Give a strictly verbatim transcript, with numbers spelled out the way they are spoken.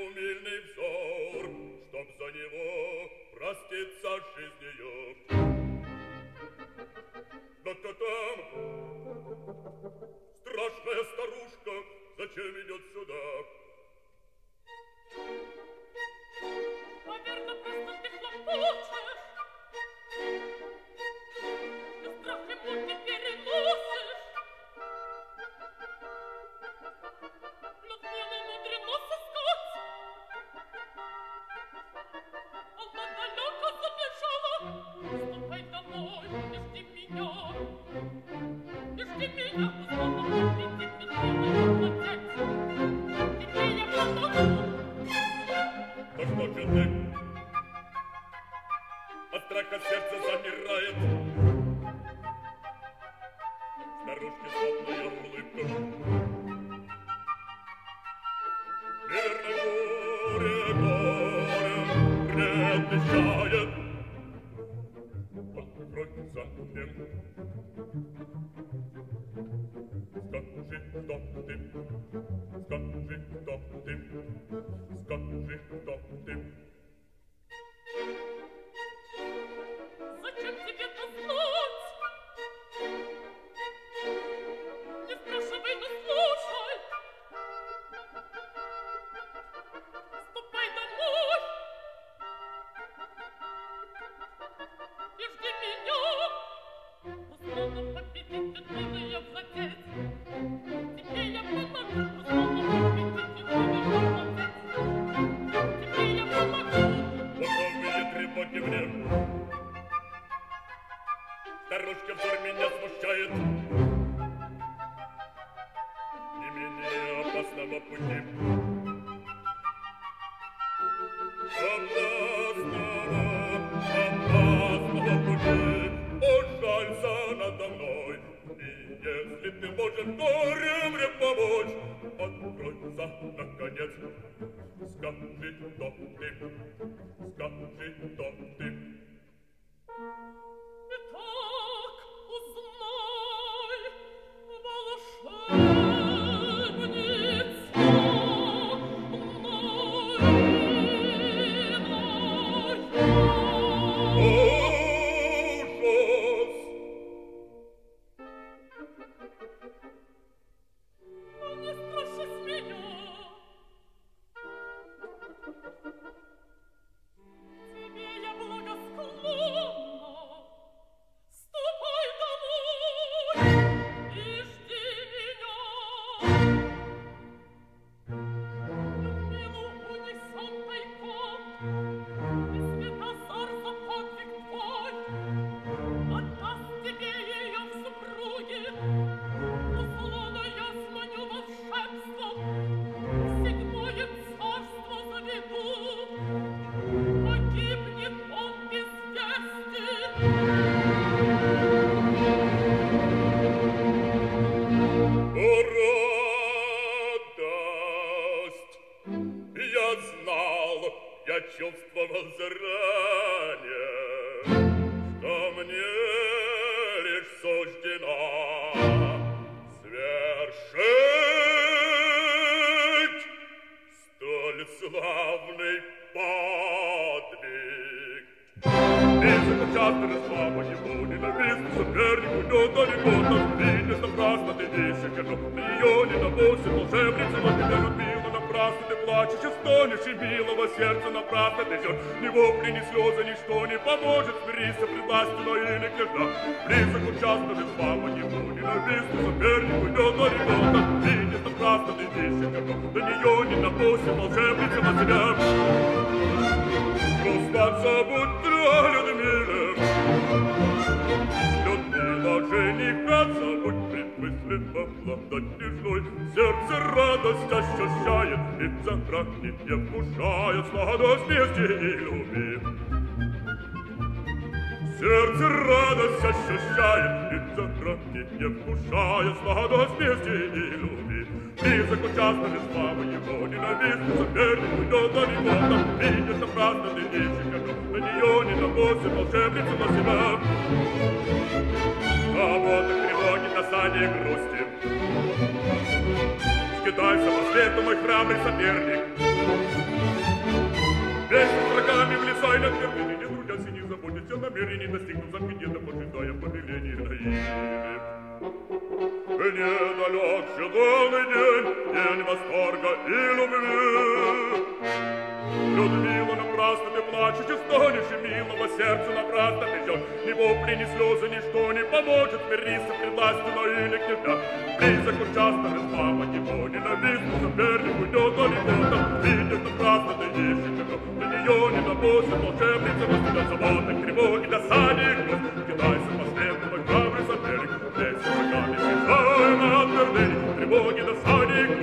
умильный взор, чтоб за него проститься жизнью. Да-да там страшная старушка зачем идет сюда? Наверно, просто ты хлопочешь. Ты страх ему не переносишь. Людмилу мудрено сыскать. Она далеко забежала. Ступай домой, не жди меня. Не жди меня, узнала, видит Людмила, молодец. Тебе я помогу. Да что же ты? От страха сердце замирает. Старушке злобная улыбка. Верно, горе, горе предвещает. Открой за ним. Скажи, кто ты? Скажи, кто ты? Скажи, кто ты? Зачем тебе это знать? Не спрашивай, но слушай. Ступай домой и жди меня. Условно победить Людмилу владеть. Тебе я помогу. Условно победить Людмилу владеть. Тебе я помогу. Боковые тревоги мне. Старушка взор меня смущает. Не менее опасного пути. Опасного, опасного пути. Он жальца надо мной. И если ты можешь горе мне помочь, откройся наконец. Скажи, кто ты? Скажи, кто ты? Итак, узнай, волшебница Ужас! Но не страшись меня. Тебе я благосклонна. Ступай домой и жди меня. Людмилу унесем тайком, и Святозар за подвиг твой отдаст тебе ее в супруги. Условно я сманю волшебством, седьмое царство заведу. Погибнет он без вести. Радость! Я знал, я чувствовал заранее, что мне лишь суждено свершить столь славный подвиг. Если часто расслабо ему ненавистный соперник уйдет далеко, то видишь напрасно ты вещи кажу. На нее не набросит волшебница, но тебя Людмила напрасно ты плачешь и стонешь, и милого сердца напрасно ты ждешь. Ни вопли, ни слезы, ничто не поможет, смириться пред властью, но и не кляжда. Близок он часто же слабо ему ненавистный соперник уйдет далеко, то видишь напрасно ты вещи кажу. На нее не набросит волшебница на тебя. Руслан, забудь про Людмиле. Людмила, жениха, забудь предмысленно обладать нежной. Сердце радость ощущает, и за браки не вкушает сладость мести и любви. Сердце радость ощущает, и за браки не вкушает сладость мести и любви. Близок он часто лишь слава его ненавистный соперник уйдет далеко, там видишь напрасно ты вещи кажу. На нее не набросит волшебница на себя. Заботы, тревоги, досаде и грусти. Скитайся по свету, мой храбрый соперник. Людмила, напрасно ты плачешь, и стонешь, и милого сердцу напрасно ты ждешь. Ни вопли, ни слезы, ничто не поможет, смириться пред властью, но или нельзя. Близок он часто размама его, ненавистный соперник уйдет далеко, там видишь, напрасно ты ищешь его. Для нее не допустит волшебница, восстает заботок, тревоги, досаде и гроз. Кидайся по следу, мой храбрый соперник, лезь с врагами, связая на отвердень, тревоги, досаде и гроз.